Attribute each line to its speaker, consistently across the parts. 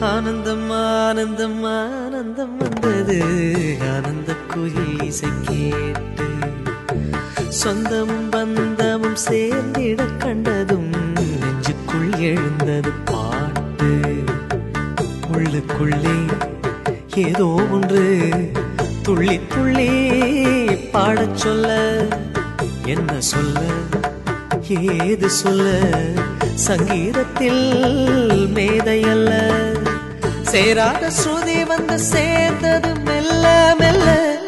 Speaker 1: ஆனந்தம் ஆனந்தம் ஆனந்தம் வந்தது ஆனந்த குயில் இசை கேட்டு சொந்தமும் பந்தமும் சேர்ந்திட கண்டதும் நெஞ்சுக்குள் எழுந்தது பாட்டு உள்ளுக்குள்ளே ஏதோ ஒன்று துள்ளி துள்ளி பாடச் சொல்ல என்ன சொல்ல ஏது சொல்ல சங்கீதத்தில் மேதையல்ல சேராத ஸ்ருதி வந்து சேர்ந்தது மெல்ல மெல்ல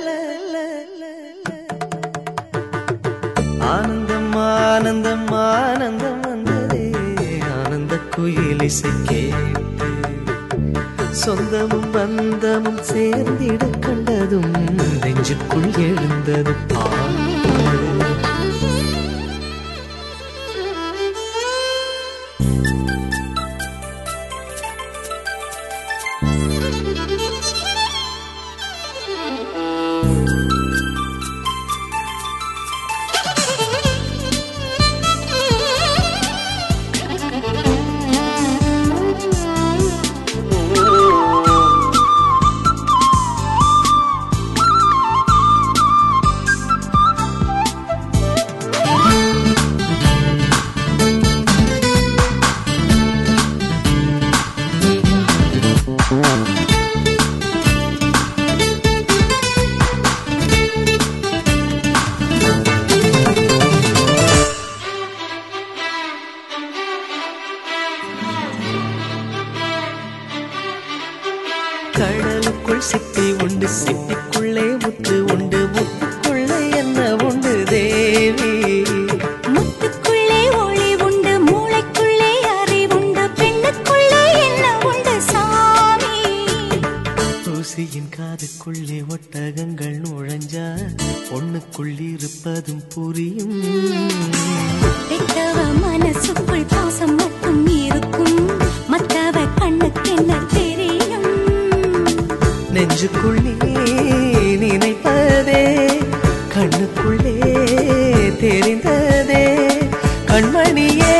Speaker 1: ஆனந்தம் ஆனந்தம் ஆனந்தம் வந்ததே ஆனந்த குயில் இசை கேட்டு சொந்தமும் பந்தமும் சேர்ந்திட கண்டதும் நெஞ்சுக்குள் எழுந்தது பாட்டு கடலுக்குள் சிப்பி உண்டு சிப்பிக்குள்ளே முத்து உண்டு முத்துக்குள்ளே என்ன உண்டு தேவி
Speaker 2: முத்துக்குள்ளே ஒளி உண்டு மூளைக்குள்ளே அறிவுண்டு பெண்ணுக்குள்ளே என்ன உண்டு சாமி
Speaker 1: ஊசியின் காதுக்குள்ளே ஒட்டகங்கள் நுழைஞ்சா பொண்ணுக்குள் இருப்பதும் புரியும்
Speaker 2: பெற்றவ மனசுக்குள் பாசம் மட்டும் இருக்கும் மற்றவ கண்ணுக்கு என்ன தெரியும்
Speaker 1: நெஞ்சுக்குள்ளே நினைப்பதே கண்ணுக்குள்ளே தெரிந்ததே கண்மணியே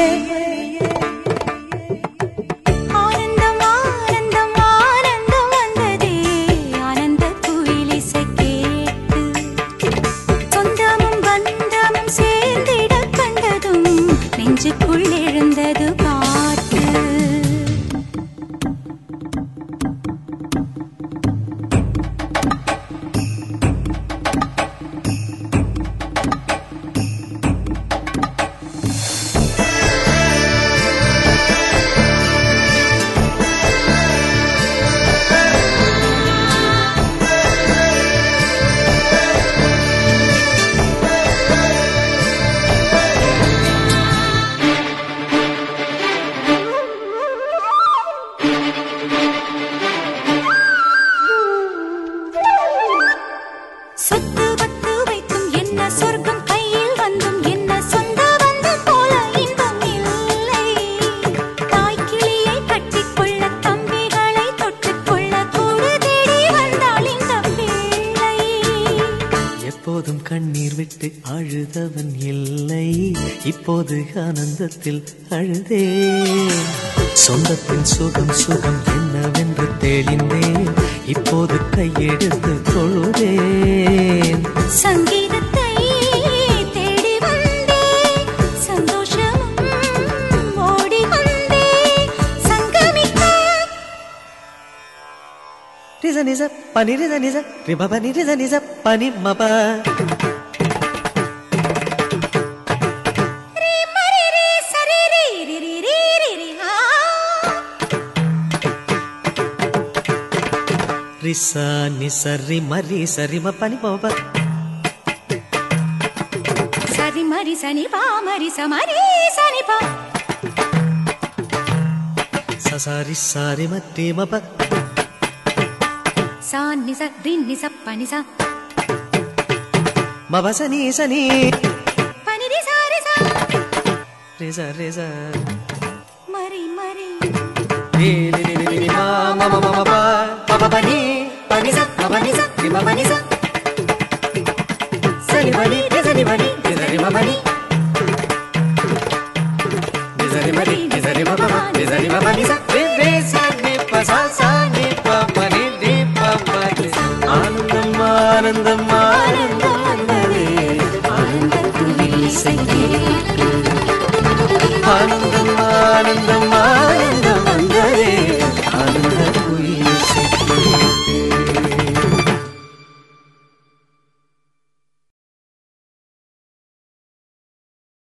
Speaker 2: ஆனந்தம் ஆனந்தம் ஆனந்தம் வந்ததே ஆனந்த குயில் இசை கேட்டு சொந்தமும் பந்தமும் சேர்ந்திட கண்டதும் நெஞ்சுக்குள் எழுந்தது பாட்டு சொத்து வத்து வைத்தும் என்ன சொர்க்கம் கையில் வந்தும் என்ன சொந்த வந்த போல இன்பம் இல்லை தாய்க்கிளியை கட்டிக்கொள்ள தம்பிகளை தொட்டுக்கொள்ள கூடு தேடி வந்தாள் இந்த பிள்ளை
Speaker 1: எப்போதும் கண்ணீர் விட்டு அழுதவன் இல்லை இப்போது ஆனந்தத்தில் அழுதே சொந்தத்தின் சுகம் சுகம் என்னவென்று தெளிந்தேன் இப்போது கையெடுத்து தொழுதேன்
Speaker 2: சங்கீதத்தை தேடி வந்தே சந்தோஷமும் ஓடி வந்தே சங்கமிக்க
Speaker 1: ரிச நிச பனி ரிச நிச ரிப பனி ரிச நிச பனி மப
Speaker 2: ரீ மரி ரீ சரி ரீ ரி ரி ரி ரி ரி ஆ
Speaker 1: ரிசா நிசரி மரி சரி ம பனி மப
Speaker 2: சரி மரி சனி பா மரி சமரி சனி பா
Speaker 1: சசாரி சாரி மத்தி மப
Speaker 2: சா நிச ரி நிச பனி சா
Speaker 1: மப சனி சனி
Speaker 2: பனி ரி சா ரி சா
Speaker 1: ரிச ரிச
Speaker 2: மரி மரி
Speaker 1: ரி ரி ரி ரி ரி மா ம ம ம ப ப ப பனி பனி ச ப பனி ச ரி ம பனி ச சனி பனி ரி சனி பனி ரி ச ரி ம பனி ரி ச ரி ம ரி ரி ச ரி ம ப ப ரி ச ரி ம பனி ச ரி ரி ச ரி ப ச ஆனந்தம் ஆனந்தம் வந்ததே ஆனந்தத்தில் இசை கேட்டு ஆனந்தம் ஆனந்தம்